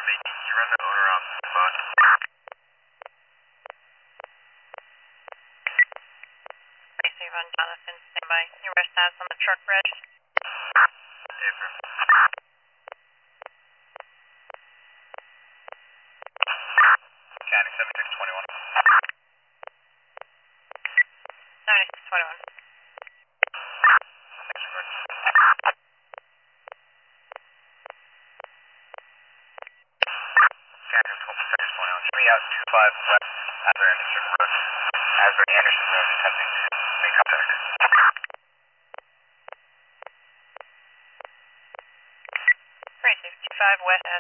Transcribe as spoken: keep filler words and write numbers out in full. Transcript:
Speaking, you run the owner off the phone. Tracy Von Jonathan, stand by. You rest status on the truck bridge. Paper. County seventy-six twenty-one. seventy-six twenty-one. Next word. County seventy-six twenty-one. Show me out two five west Asbury Anderson Road. Asbury Anderson Road, attempting to make contact. Tracy, two five west